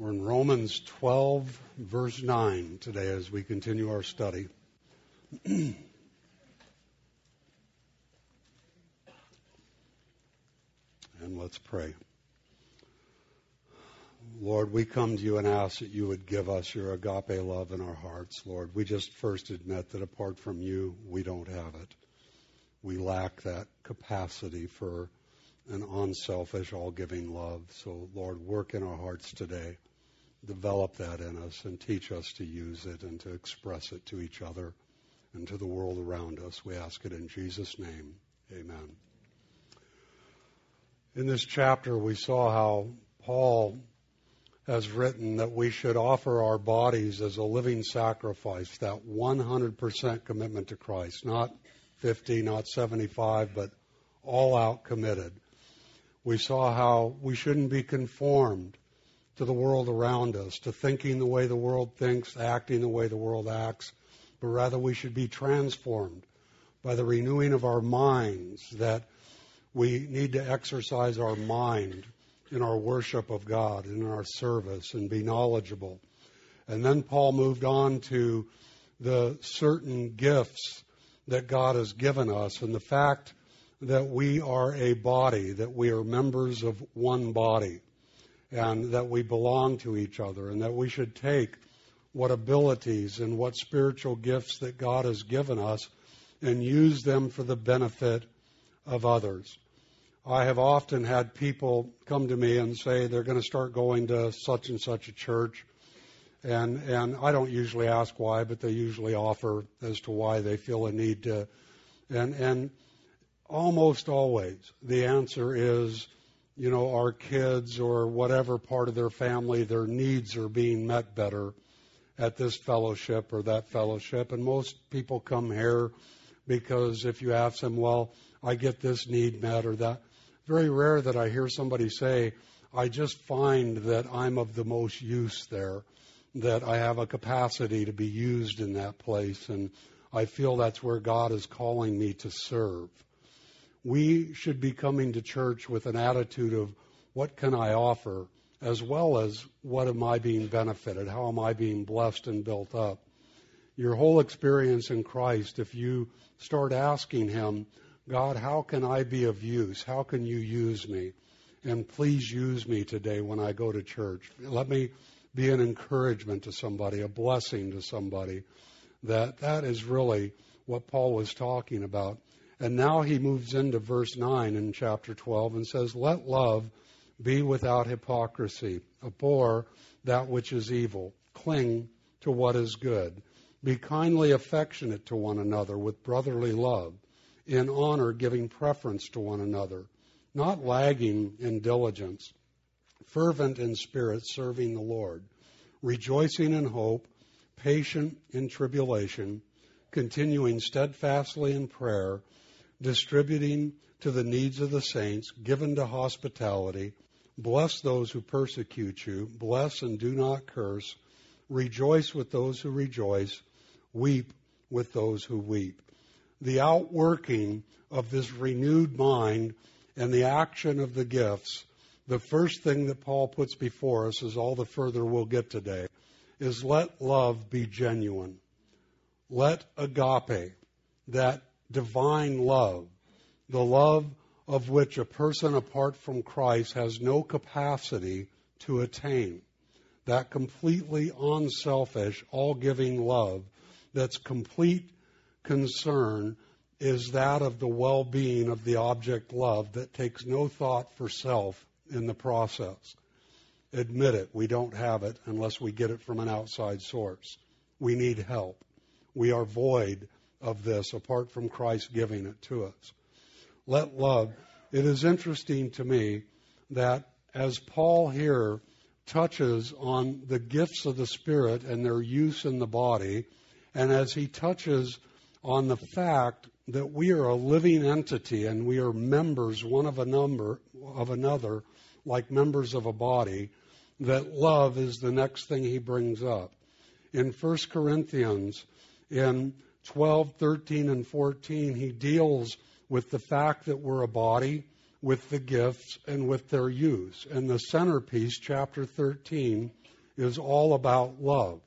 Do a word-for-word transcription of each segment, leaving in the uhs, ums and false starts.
We're in Romans twelve, verse nine today as we continue our study. And let's pray. Lord, we come to you and ask that you would give us your agape love in our hearts, Lord. We just first admit that apart from you, we don't have it. We lack that capacity for an unselfish, all-giving love. So, Lord, work in our hearts today. Develop that in us and teach us to use it and to express it to each other and to the world around us. We ask it in Jesus' name. Amen. In this chapter, we saw how Paul has written that we should offer our bodies as a living sacrifice, that one hundred percent commitment to Christ, not fifty, not seventy-five, but all out committed. We saw how we shouldn't be conformed to the world around us, to thinking the way the world thinks, acting the way the world acts, but rather we should be transformed by the renewing of our minds, that we need to exercise our mind in our worship of God, in our service, and be knowledgeable. And then Paul moved on to the certain gifts that God has given us, and the fact that we are a body, that we are members of one body, and that we belong to each other, and that we should take what abilities and what spiritual gifts that God has given us and use them for the benefit of others. I have often had people come to me and say they're going to start going to such and such a church, and and I don't usually ask why, but they usually offer as to why they feel a need to, and and almost always the answer is, you know, our kids or whatever part of their family, their needs are being met better at this fellowship or that fellowship. And most people come here because if you ask them, well, I get this need met or that, very rare that I hear somebody say, I just find that I'm of the most use there, that I have a capacity to be used in that place, and I feel that's where God is calling me to serve. We should be coming to church with an attitude of what can I offer, as well as what am I being benefited, how am I being blessed and built up. Your whole experience in Christ, if you start asking Him, God, how can I be of use? How can you use me? And please use me today when I go to church. Let me be an encouragement to somebody, a blessing to somebody. That that is really what Paul was talking about. And now he moves into verse nine in chapter twelve and says, let love be without hypocrisy. Abhor that which is evil. Cling to what is good. Be kindly affectionate to one another with brotherly love. In honor, giving preference to one another. Not lagging in diligence. Fervent in spirit, serving the Lord. Rejoicing in hope. Patient in tribulation. Continuing steadfastly in prayer. Distributing to the needs of the saints, given to hospitality, bless those who persecute you, bless and do not curse, rejoice with those who rejoice, weep with those who weep. The outworking of this renewed mind and the action of the gifts, the first thing that Paul puts before us, is all the further we'll get today, is let love be genuine. Let agape, that divine love, the love of which a person apart from Christ has no capacity to attain, that completely unselfish, all-giving love that's complete concern is that of the well-being of the object loved that takes no thought for self in the process. Admit it, we don't have it unless we get it from an outside source. We need help. We are void of this apart from Christ giving it to us. Let love. It is interesting to me that as Paul here touches on the gifts of the Spirit and their use in the body, and as he touches on the fact that we are a living entity and we are members one of a number of another, like members of a body, that love is the next thing he brings up. In First Corinthians, in twelve, thirteen, and fourteen, he deals with the fact that we're a body, with the gifts, and with their use. And the centerpiece, chapter thirteen, is all about love.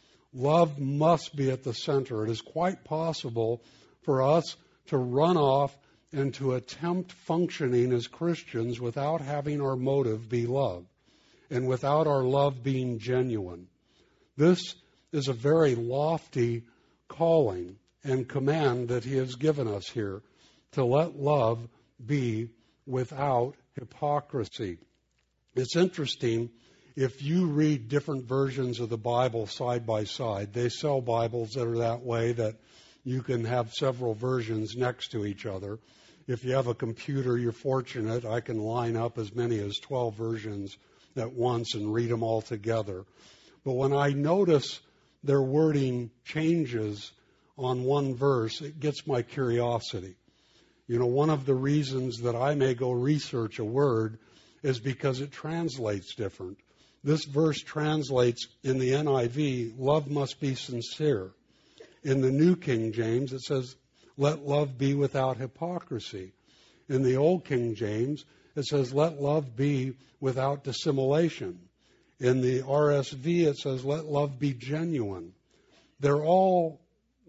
Love must be at the center. It is quite possible for us to run off and to attempt functioning as Christians without having our motive be love and without our love being genuine. This is a very lofty calling and command that he has given us here, to let love be without hypocrisy. It's interesting, if you read different versions of the Bible side by side, they sell Bibles that are that way, that you can have several versions next to each other. If you have a computer, you're fortunate. I can line up as many as twelve versions at once and read them all together. But when I notice their wording changes on one verse, it gets my curiosity. You know, one of the reasons that I may go research a word is because it translates different. This verse translates in the N I V, love must be sincere. In the New King James, it says, let love be without hypocrisy. In the Old King James, it says, let love be without dissimulation. In the R S V, it says, let love be genuine. They're all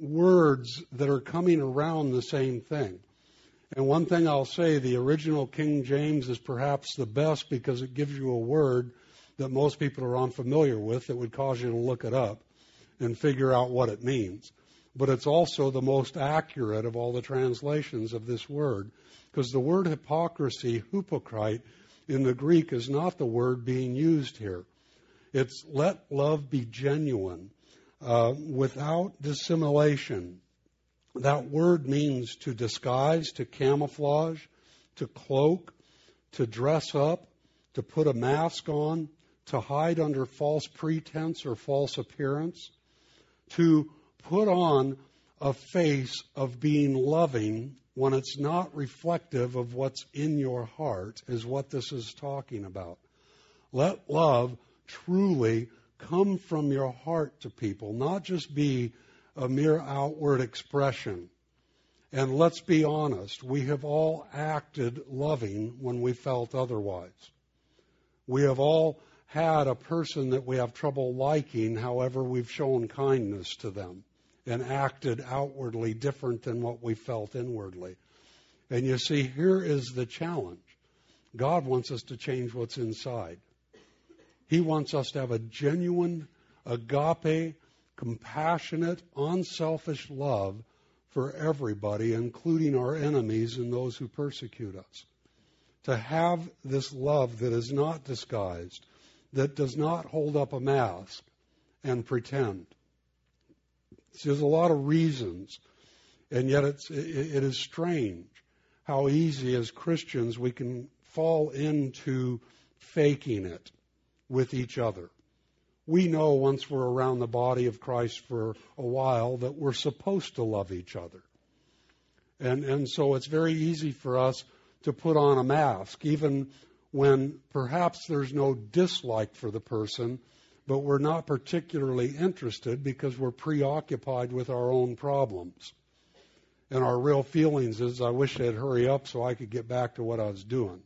words that are coming around the same thing. And one thing I'll say, the original King James is perhaps the best because it gives you a word that most people are unfamiliar with that would cause you to look it up and figure out what it means. But it's also the most accurate of all the translations of this word, because the word hypocrisy, hypocrite, in the Greek is not the word being used here. It's let love be genuine, uh, without dissimulation. That word means to disguise, to camouflage, to cloak, to dress up, to put a mask on, to hide under false pretense or false appearance, to put on a face of being loving when it's not reflective of what's in your heart, is what this is talking about. Let love truly come from your heart to people, not just be a mere outward expression. And let's be honest, we have all acted loving when we felt otherwise. We have all had a person that we have trouble liking, however we've shown kindness to them and acted outwardly different than what we felt inwardly. And you see, here is the challenge. God wants us to change what's inside. He wants us to have a genuine, agape, compassionate, unselfish love for everybody, including our enemies and those who persecute us. To have this love that is not disguised, that does not hold up a mask and pretend. See, there's a lot of reasons, and yet it's, it, it is strange how easy as Christians we can fall into faking it with each other. We know once we're around the body of Christ for a while that we're supposed to love each other. And, and so it's very easy for us to put on a mask, even when perhaps there's no dislike for the person, but we're not particularly interested because we're preoccupied with our own problems. And our real feelings is, I wish they'd hurry up so I could get back to what I was doing.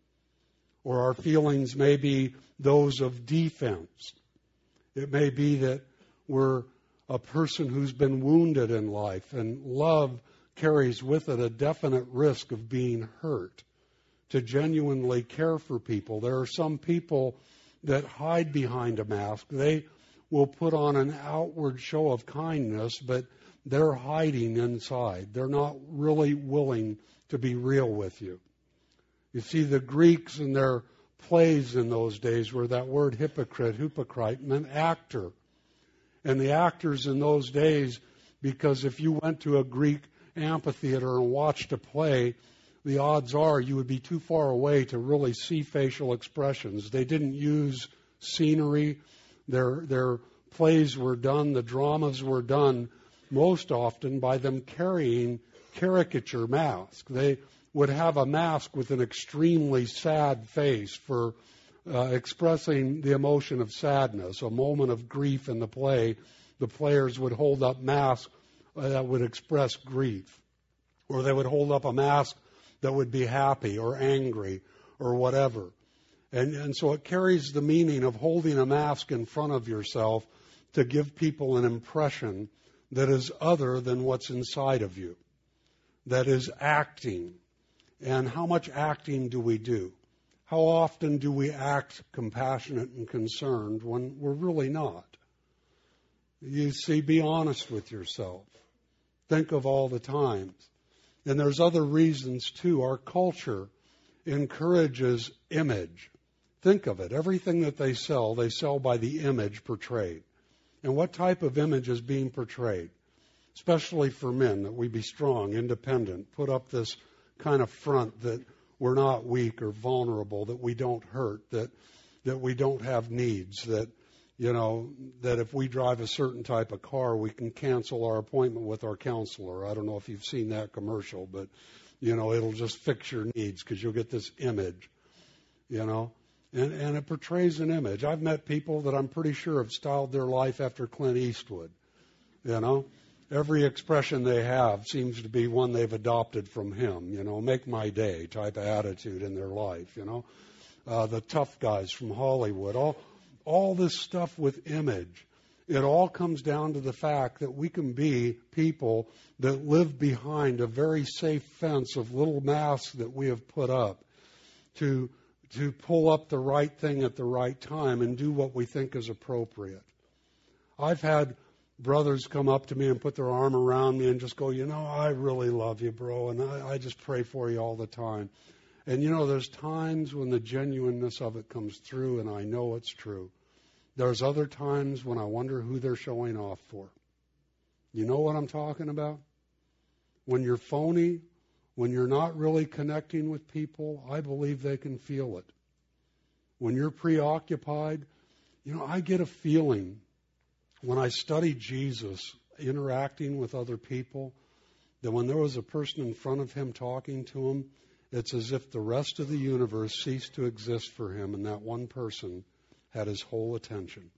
Or our feelings may be those of defense. It may be that we're a person who's been wounded in life, and love carries with it a definite risk of being hurt. To genuinely care for people, there are some people that hide behind a mask. They will put on an outward show of kindness, but they're hiding inside. They're not really willing to be real with you. You see, the Greeks in their plays in those days where that word hypocrite, hypocrite, meant actor. And the actors in those days, because if you went to a Greek amphitheater and watched a play, the odds are you would be too far away to really see facial expressions. They didn't use scenery. Their, their plays were done, the dramas were done most often by them carrying caricature masks. They would have a mask with an extremely sad face for uh, expressing the emotion of sadness, a moment of grief in the play. The players would hold up masks uh, that would express grief, or they would hold up a mask that would be happy or angry or whatever. And, and so it carries the meaning of holding a mask in front of yourself to give people an impression that is other than what's inside of you, that is acting. And how much acting do we do? How often do we act compassionate and concerned when we're really not? You see, be honest with yourself. Think of all the times. And there's other reasons too. Our culture encourages image. Think of it. Everything that they sell, they sell by the image portrayed. And what type of image is being portrayed? Especially for men, that we be strong, independent, put up this kind of front that we're not weak or vulnerable, that we don't hurt, that that we don't have needs, that, you know, that if we drive a certain type of car, we can cancel our appointment with our counselor. I don't know if you've seen that commercial, but, you know, it'll just fix your needs because you'll get this image, you know. And, and it portrays an image. I've met people that I'm pretty sure have styled their life after Clint Eastwood, you know. Every expression they have seems to be one they've adopted from him, you know, make my day type of attitude in their life, you know. Uh, the tough guys from Hollywood, all, all this stuff with image. It all comes down to the fact that we can be people that live behind a very safe fence of little masks that we have put up to to pull up the right thing at the right time and do what we think is appropriate. I've had brothers come up to me and put their arm around me and just go, you know, I really love you, bro, and I, I just pray for you all the time. And, you know, there's times when the genuineness of it comes through and I know it's true. There's other times when I wonder who they're showing off for. You know what I'm talking about? When you're phony, when you're not really connecting with people, I believe they can feel it. When you're preoccupied, you know, I get a feeling when I study Jesus interacting with other people, that when there was a person in front of him talking to him, it's as if the rest of the universe ceased to exist for him, and that one person had his whole attention.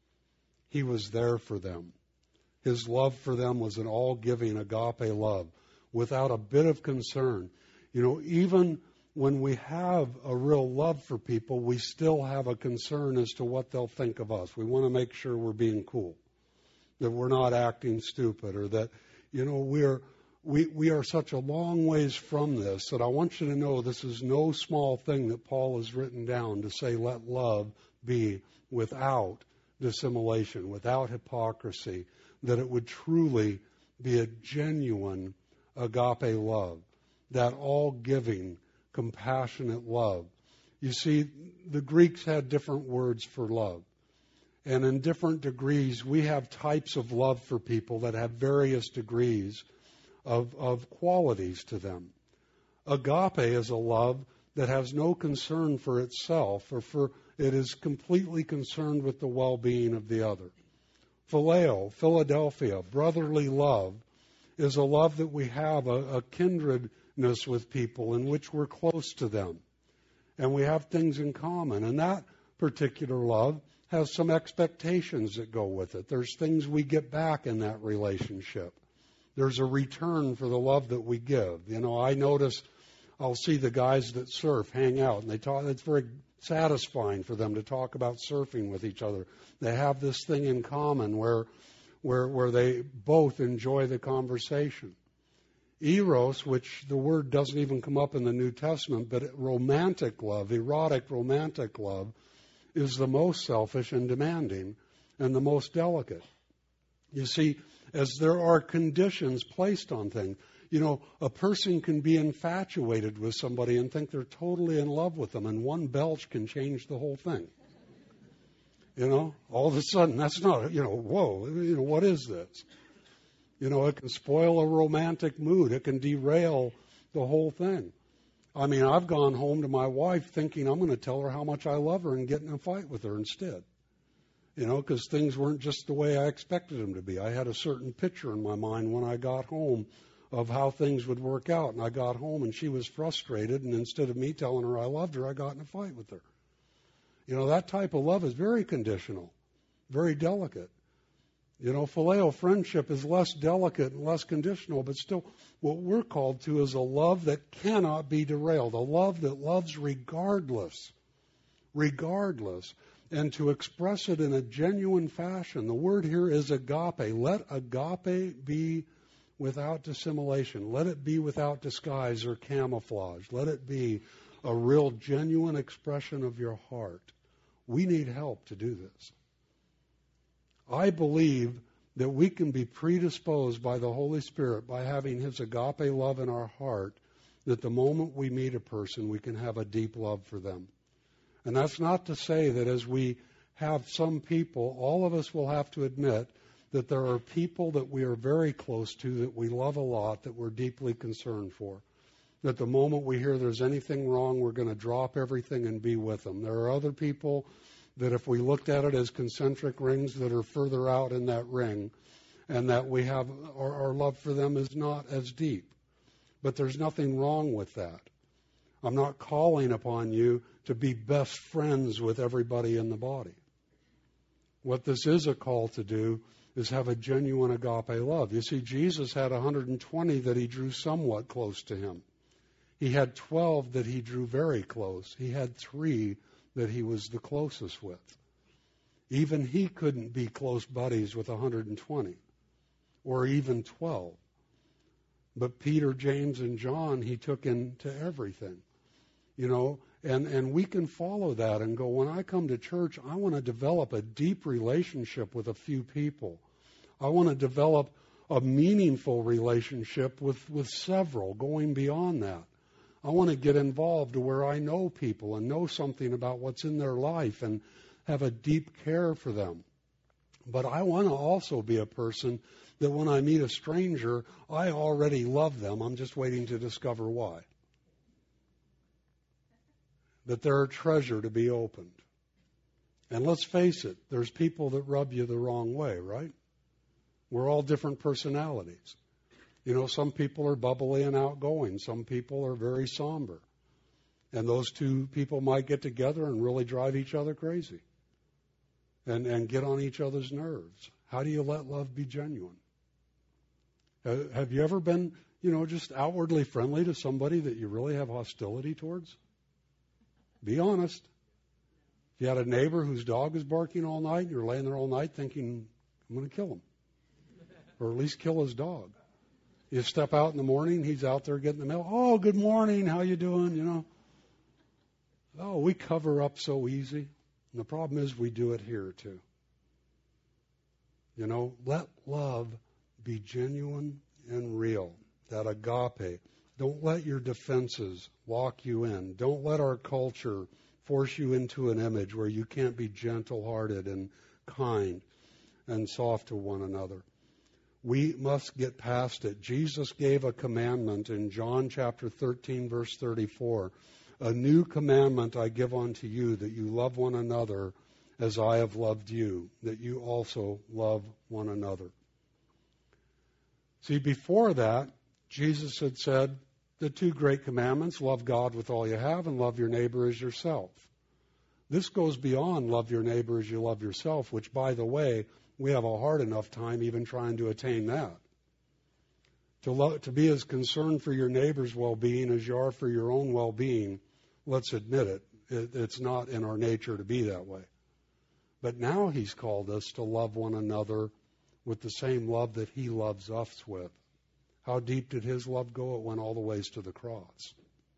He was there for them. His love for them was an all-giving agape love, without a bit of concern. You know, even when we have a real love for people, we still have a concern as to what they'll think of us. We want to make sure we're being cool, that we're not acting stupid, or that, you know, we're we we are such a long ways from this that I want you to know this is no small thing that Paul has written down to say, let love be without dissimulation, without hypocrisy, that it would truly be a genuine agape love, that all-giving, compassionate love. You see, the Greeks had different words for love. And in different degrees, we have types of love for people that have various degrees of, of qualities to them. Agape is a love that has no concern for itself, or for it is completely concerned with the well-being of the other. Phileo, Philadelphia, brotherly love, is a love that we have, a, a kindredness with people in which we're close to them. And we have things in common. And that particular love has some expectations that go with it. There's things we get back in that relationship. There's a return for the love that we give. You know, I notice I'll see the guys that surf hang out, and they talk. It's very satisfying for them to talk about surfing with each other. They have this thing in common where where where they both enjoy the conversation. Eros, which the word doesn't even come up in the New Testament, but romantic love, erotic romantic love, is the most selfish and demanding and the most delicate. You see, as there are conditions placed on things, you know, a person can be infatuated with somebody and think they're totally in love with them, and one belch can change the whole thing. You know, all of a sudden, that's not, you know, whoa, you know, what is this? You know, it can spoil a romantic mood. It can derail the whole thing. I mean, I've gone home to my wife thinking I'm going to tell her how much I love her and get in a fight with her instead. You know, because things weren't just the way I expected them to be. I had a certain picture in my mind when I got home of how things would work out. And I got home and she was frustrated. And instead of me telling her I loved her, I got in a fight with her. You know, that type of love is very conditional, very delicate. You know, phileo friendship is less delicate and less conditional, but still what we're called to is a love that cannot be derailed, a love that loves regardless regardless, and to express it in a genuine fashion. The word here is agape. Let agape be without dissimulation. Let it be without disguise or camouflage. Let it be a real genuine expression of your heart. We need help to do this. I believe that we can be predisposed by the Holy Spirit, by having His agape love in our heart, that the moment we meet a person, we can have a deep love for them. And that's not to say that as we have some people, all of us will have to admit that there are people that we are very close to, that we love a lot, that we're deeply concerned for. That the moment we hear there's anything wrong, we're going to drop everything and be with them. There are other people that if we looked at it as concentric rings that are further out in that ring, and that we have, our, our love for them is not as deep. But there's nothing wrong with that. I'm not calling upon you to be best friends with everybody in the body. What this is a call to do is have a genuine agape love. You see, Jesus had one hundred twenty that He drew somewhat close to Him. He had twelve that He drew very close. He had three that He was the closest with. Even He couldn't be close buddies with one hundred twenty or even twelve. But Peter, James, and John, He took into everything. You know, and, and we can follow that and go, when I come to church, I want to develop a deep relationship with a few people. I want to develop a meaningful relationship with, with several, going beyond that. I want to get involved to where I know people and know something about what's in their life and have a deep care for them. But I want to also be a person that when I meet a stranger, I already love them. I'm just waiting to discover why. That they're a treasure to be opened. And let's face it, there's people that rub you the wrong way, right? We're all different personalities. You know, some people are bubbly and outgoing. Some people are very somber. And those two people might get together and really drive each other crazy and, and get on each other's nerves. How do you let love be genuine? Uh, have you ever been, you know, just outwardly friendly to somebody that you really have hostility towards? Be honest. If you had a neighbor whose dog is barking all night, you're laying there all night thinking, I'm going to kill him. Or at least kill his dog. You step out in the morning, he's out there getting the mail. Oh, good morning, how you doing, you know? Oh, we cover up so easy. And the problem is we do it here too. You know, let love be genuine and real. That agape. Don't let your defenses lock you in. Don't let our culture force you into an image where you can't be gentle-hearted and kind and soft to one another. We must get past it. Jesus gave a commandment in John chapter thirteen, verse thirty-four. A new commandment I give unto you, that you love one another as I have loved you, that you also love one another. See, before that, Jesus had said the two great commandments, love God with all you have and love your neighbor as yourself. This goes beyond love your neighbor as you love yourself, which, by the way, we have a hard enough time even trying to attain that. To, love, to be as concerned for your neighbor's well-being as you are for your own well-being, let's admit it, it, it's not in our nature to be that way. But now He's called us to love one another with the same love that He loves us with. How deep did His love go? It went all the ways to the cross.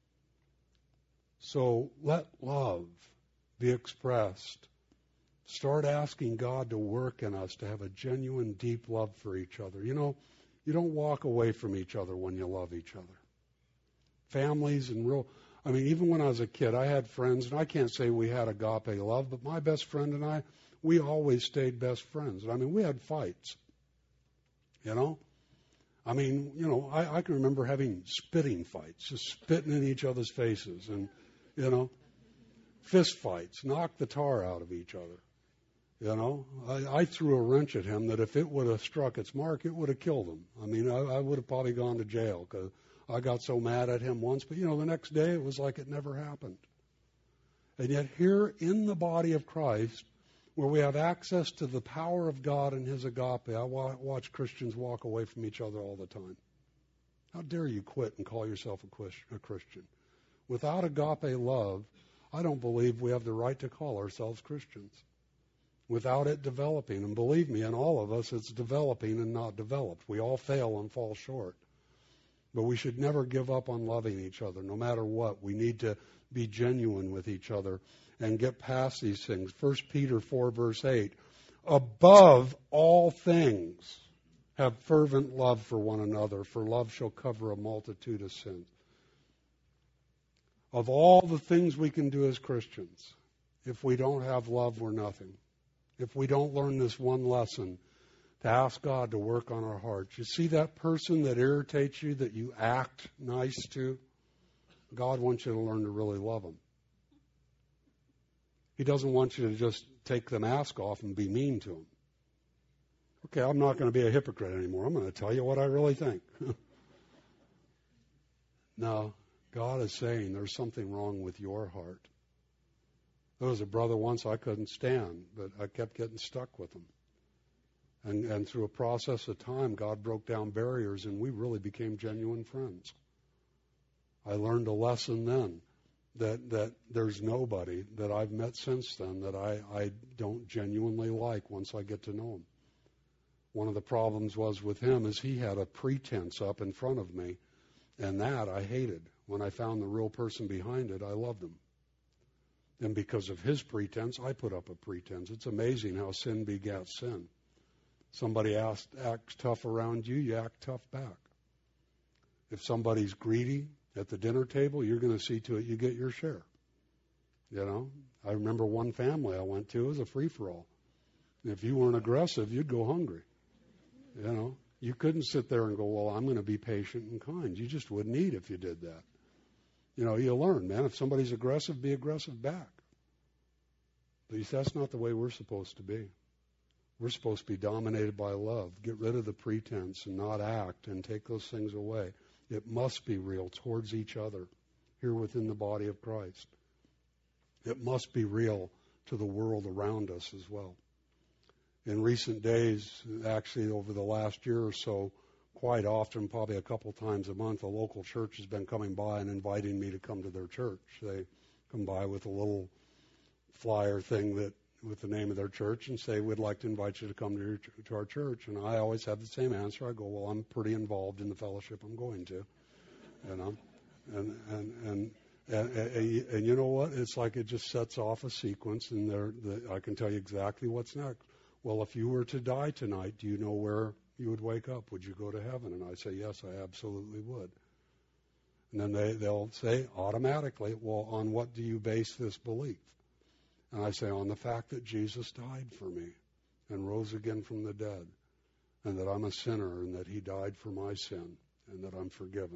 So let love be expressed. Start asking God to work in us to have a genuine, deep love for each other. You know, you don't walk away from each other when you love each other. Families and real, I mean, even when I was a kid, I had friends, and I can't say we had agape love, but my best friend and I, we always stayed best friends. I mean, we had fights, you know. I mean, you know, I, I can remember having spitting fights, just spitting in each other's faces and, you know, fist fights, knock the tar out of each other. You know, I, I threw a wrench at him that if it would have struck its mark, it would have killed him. I mean, I, I would have probably gone to jail because I got so mad at him once. But, you know, the next day it was like it never happened. And yet here in the body of Christ, where we have access to the power of God and His agape, I watch Christians walk away from each other all the time. How dare you quit and call yourself a Christian? Without agape love, I don't believe we have the right to call ourselves Christians without it developing. And believe me, in all of us, it's developing and not developed. We all fail and fall short. But we should never give up on loving each other, no matter what. We need to be genuine with each other and get past these things. First Peter four, verse eight, above all things, have fervent love for one another, for love shall cover a multitude of sins. Of all the things we can do as Christians, if we don't have love, we're nothing. If we don't learn this one lesson, to ask God to work on our hearts. You see that person that irritates you, that you act nice to? God wants you to learn to really love them. He doesn't want you to just take the mask off and be mean to them. Okay, I'm not going to be a hypocrite anymore. I'm going to tell you what I really think. No, God is saying there's something wrong with your heart. There was a brother once I couldn't stand, but I kept getting stuck with him. And, and through a process of time, God broke down barriers, and we really became genuine friends. I learned a lesson then that, that there's nobody that I've met since then that I, I don't genuinely like once I get to know him. One of the problems was with him is he had a pretense up in front of me, and that I hated. When I found the real person behind it, I loved him. And because of his pretense, I put up a pretense. It's amazing how sin begats sin. Somebody asks, acts tough around you, you act tough back. If somebody's greedy at the dinner table, you're going to see to it you get your share. You know, I remember one family I went to, it was a free-for-all. If you weren't aggressive, you'd go hungry. You know, you couldn't sit there and go, well, I'm going to be patient and kind. You just wouldn't eat if you did that. You know, you learn, man, if somebody's aggressive, be aggressive back. But that's not the way we're supposed to be. We're supposed to be dominated by love. Get rid of the pretense and not act and take those things away. It must be real towards each other here within the body of Christ. It must be real to the world around us as well. In recent days, actually over the last year or so, quite often, probably a couple times a month, a local church has been coming by and inviting me to come to their church. They come by with a little flyer thing that with the name of their church and say, we'd like to invite you to come to, your, to our church. And I always have the same answer. I go, well, I'm pretty involved in the fellowship I'm going to. You know? And, and, and, and, and, and you know what? It's like it just sets off a sequence, and there, the, I can tell you exactly what's next. Well, if you were to die tonight, do you know where you would wake up? Would you go to heaven? And I say, yes, I absolutely would. And then they, they'll say automatically, well, on what do you base this belief? And I say, on the fact that Jesus died for me and rose again from the dead, and that I'm a sinner and that he died for my sin and that I'm forgiven.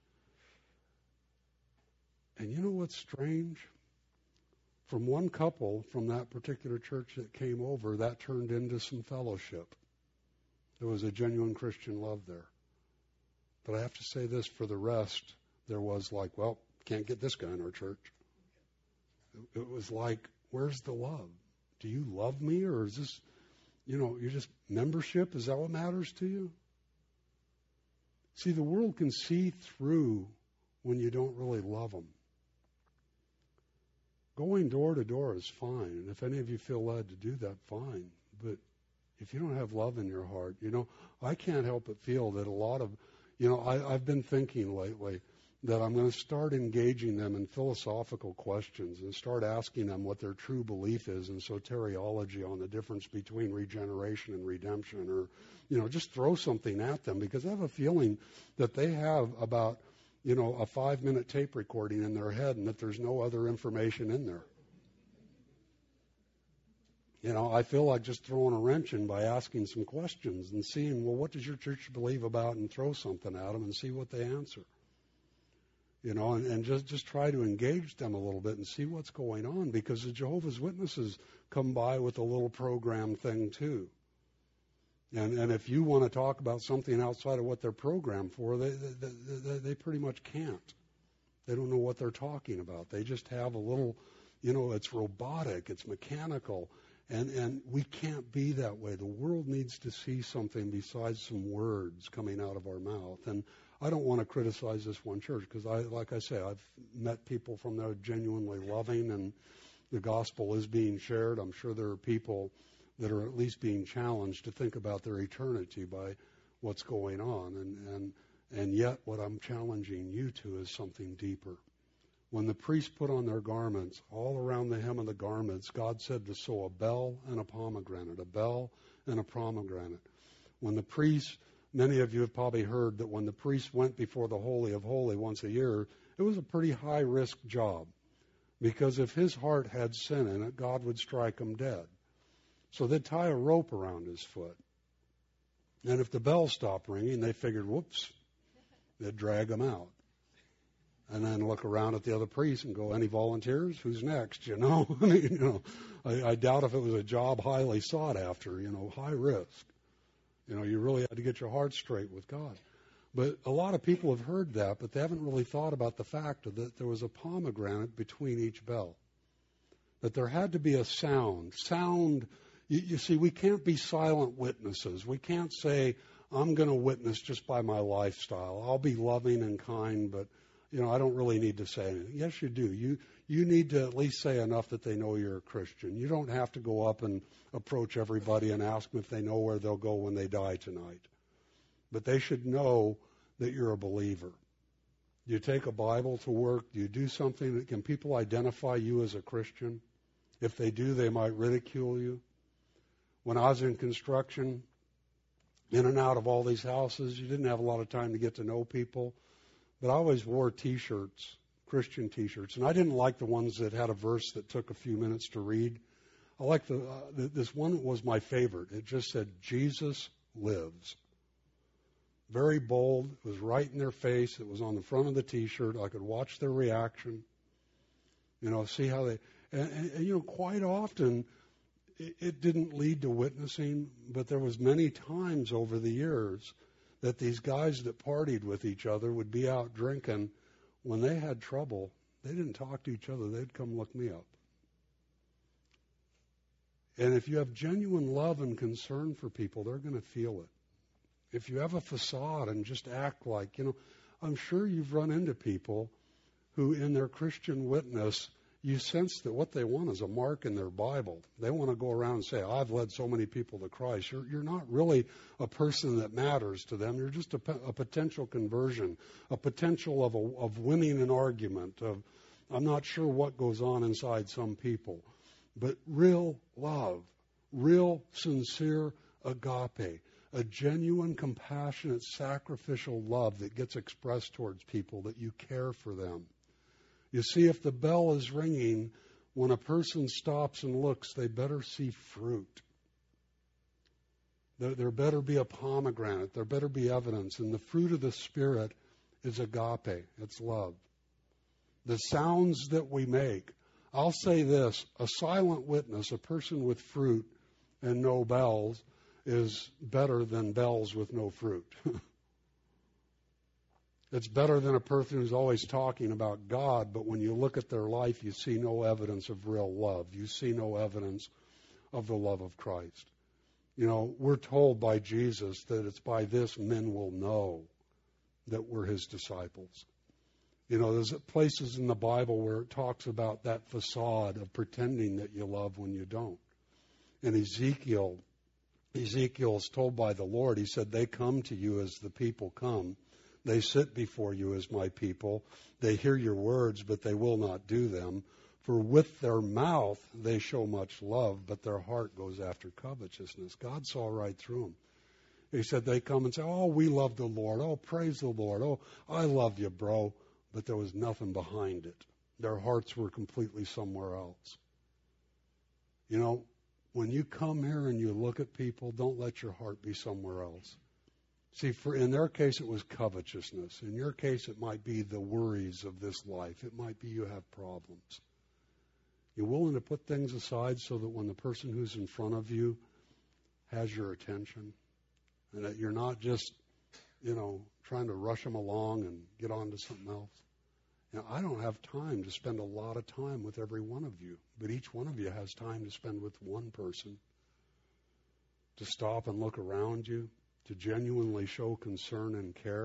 And you know what's strange? From one couple from that particular church that came over, that turned into some fellowship. There was a genuine Christian love there. But I have to say this, for the rest, there was like, well, can't get this guy in our church. It was like, where's the love? Do you love me, or is this, you know, you're just membership? Is that what matters to you? See, the world can see through when you don't really love them. Going door to door is fine, and if any of you feel led to do that, fine. But if you don't have love in your heart, you know, I can't help but feel that a lot of, you know, I, I've been thinking lately that I'm going to start engaging them in philosophical questions and start asking them what their true belief is in soteriology on the difference between regeneration and redemption, or, you know, just throw something at them, because I have a feeling that they have about, you know, a five-minute tape recording in their head and that there's no other information in there. You know, I feel like just throwing a wrench in by asking some questions and seeing, well, what does your church believe about, and throw something at them and see what they answer. You know, and, and just, just try to engage them a little bit and see what's going on, because the Jehovah's Witnesses come by with a little program thing too. And and if you want to talk about something outside of what they're programmed for, they, they, they, they pretty much can't. They don't know what they're talking about. They just have a little, you know, it's robotic, it's mechanical. And and we can't be that way. The world needs to see something besides some words coming out of our mouth. And I don't want to criticize this one church because, I, like I say, I've met people from there genuinely loving, and the gospel is being shared. I'm sure there are people that are at least being challenged to think about their eternity by what's going on. And, and, and yet what I'm challenging you to is something deeper. When the priests put on their garments, all around the hem of the garments, God said to sew a bell and a pomegranate, a bell and a pomegranate. When the priests, many of you have probably heard that when the priests went before the Holy of Holies once a year, it was a pretty high-risk job. Because if his heart had sin in it, God would strike him dead. So they'd tie a rope around his foot. And if the bell stopped ringing, they figured, whoops, they'd drag him out. And then look around at the other priests and go, any volunteers? Who's next? You know, I mean, you know, I, I doubt if it was a job highly sought after, you know, high risk. You know, you really had to get your heart straight with God. But a lot of people have heard that, but they haven't really thought about the fact that there was a pomegranate between each bell. That there had to be a sound. Sound, you, you see, we can't be silent witnesses. We can't say, I'm going to witness just by my lifestyle. I'll be loving and kind, but, you know, I don't really need to say anything. Yes, you do. You you need to at least say enough that they know you're a Christian. You don't have to go up and approach everybody and ask them if they know where they'll go when they die tonight. But they should know that you're a believer. Do you take a Bible to work? Do you do something that can people identify you as a Christian? If they do, they might ridicule you. When I was in construction, in and out of all these houses, you didn't have a lot of time to get to know people. But I always wore T-shirts, Christian T-shirts, and I didn't like the ones that had a verse that took a few minutes to read. I liked the, uh, the this one was my favorite. It just said, Jesus lives. Very bold. It was right in their face. It was on the front of the T-shirt. I could watch their reaction. You know, see how they, and, and, and you know, quite often it, it didn't lead to witnessing, but there was many times over the years that these guys that partied with each other would be out drinking. When they had trouble, they didn't talk to each other. They'd come look me up. And if you have genuine love and concern for people, they're going to feel it. If you have a facade and just act like, you know, I'm sure you've run into people who in their Christian witness, you sense that what they want is a mark in their Bible. They want to go around and say, I've led so many people to Christ. You're, you're not really a person that matters to them. You're just a, a potential conversion, a potential of, a, of winning an argument. Of, I'm not sure what goes on inside some people. But real love, real sincere agape, a genuine, compassionate, sacrificial love that gets expressed towards people, that you care for them. You see, if the bell is ringing, when a person stops and looks, they better see fruit. There, there better be a pomegranate. There better be evidence. And the fruit of the Spirit is agape. It's love. The sounds that we make. I'll say this. A silent witness, a person with fruit and no bells, is better than bells with no fruit. It's better than a person who's always talking about God, but when you look at their life, you see no evidence of real love. You see no evidence of the love of Christ. You know, we're told by Jesus that it's by this men will know that we're his disciples. You know, there's places in the Bible where it talks about that facade of pretending that you love when you don't. In Ezekiel, Ezekiel is told by the Lord, he said, they come to you as the people come. They sit before you as my people. They hear your words, but they will not do them. For with their mouth they show much love, but their heart goes after covetousness. God saw right through them. He said they come and say, oh, we love the Lord. Oh, praise the Lord. Oh, I love you, bro. But there was nothing behind it. Their hearts were completely somewhere else. You know, when you come here and you look at people, don't let your heart be somewhere else. See, for in their case, it was covetousness. In your case, it might be the worries of this life. It might be you have problems. You're willing to put things aside so that when the person who's in front of you has your attention, and that you're not just, you know, trying to rush them along and get on to something else. You know, I don't have time to spend a lot of time with every one of you, but each one of you has time to spend with one person, to stop and look around you, to genuinely show concern and care.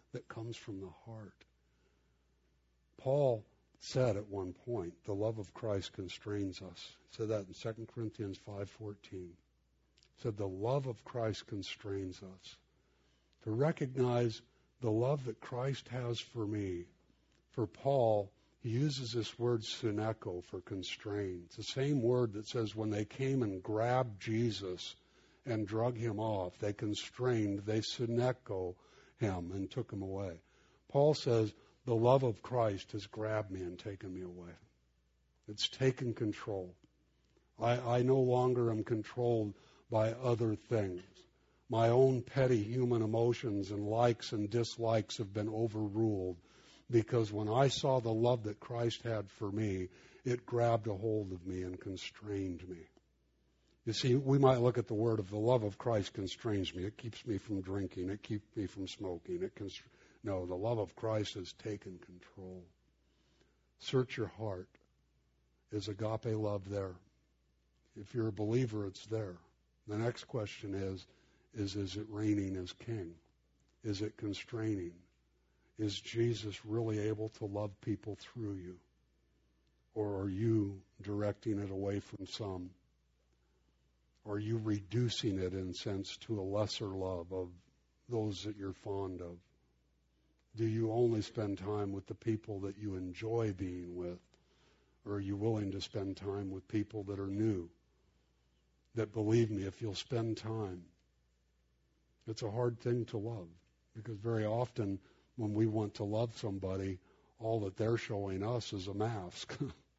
that comes from the heart. Paul said at one point, the love of Christ constrains us. He said that in Second Corinthians five fourteen. He said the love of Christ constrains us. To recognize the love that Christ has for me. For Paul, he uses this word syneko for constrain. It's the same word that says when they came and grabbed Jesus and drug him off, they constrained, they syneko him and took him away. Paul says, the love of Christ has grabbed me and taken me away. It's taken control. I, I no longer am controlled by other things. My own petty human emotions and likes and dislikes have been overruled because when I saw the love that Christ had for me, it grabbed a hold of me and constrained me. You see, we might look at the word of the love of Christ constrains me. It keeps me from drinking. It keeps me from smoking. It const- No, the love of Christ has taken control. Search your heart. Is agape love there? If you're a believer, it's there. The next question is, is, is it reigning as king? Is it constraining? Is Jesus really able to love people through you? Or are you directing it away from some? Are you reducing it, in a sense, to a lesser love of those that you're fond of? Do you only spend time with the people that you enjoy being with? Or are you willing to spend time with people that are new? That, believe me, if you'll spend time, it's a hard thing to love. Because very often when we want to love somebody, all that they're showing us is a mask.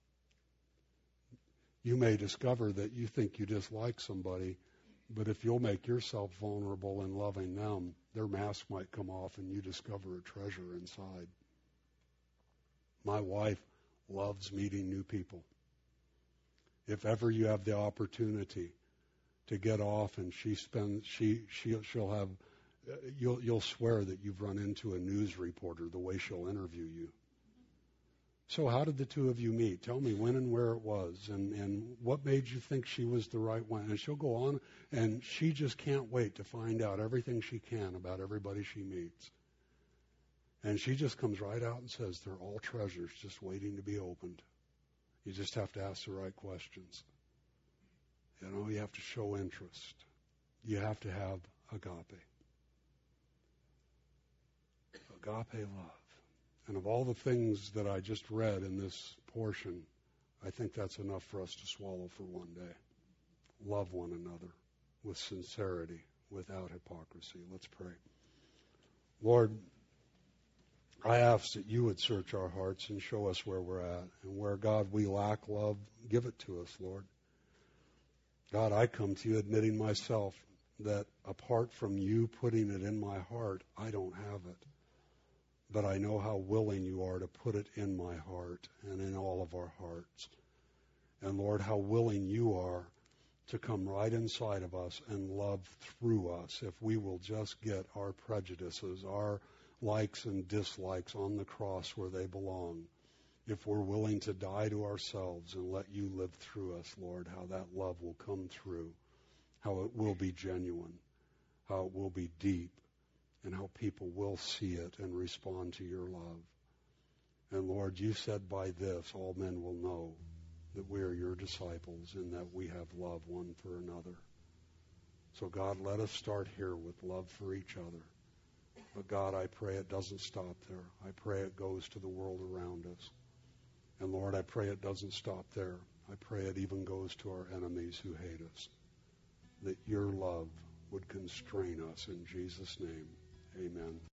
You may discover that you think you dislike somebody, but if you'll make yourself vulnerable in loving them, their mask might come off and you discover a treasure inside. My wife loves meeting new people. If ever you have the opportunity to get off and she spends, she, she, she'll have, you'll, you'll swear that you've run into a news reporter the way she'll interview you. So how did the two of you meet? Tell me when and where it was, and, and what made you think she was the right one? And she'll go on, and she just can't wait to find out everything she can about everybody she meets. And she just comes right out and says, they're all treasures just waiting to be opened. You just have to ask the right questions. You know, you have to show interest. You have to have agape. Agape love. And of all the things that I just read in this portion, I think that's enough for us to swallow for one day. Love one another with sincerity, without hypocrisy. Let's pray. Lord, I ask that you would search our hearts and show us where we're at. And where, God, we lack love, give it to us, Lord. God, I come to you admitting myself that apart from you putting it in my heart, I don't have it. But I know how willing you are to put it in my heart and in all of our hearts. And Lord, how willing you are to come right inside of us and love through us if we will just get our prejudices, our likes and dislikes on the cross where they belong. If we're willing to die to ourselves and let you live through us, Lord, how that love will come through, how it will be genuine, how it will be deep, and how people will see it and respond to your love. And Lord, you said by this all men will know that we are your disciples and that we have love one for another. So God, let us start here with love for each other. But God, I pray it doesn't stop there. I pray it goes to the world around us. And Lord, I pray it doesn't stop there. I pray it even goes to our enemies who hate us. That your love would constrain us in Jesus' name. Amen.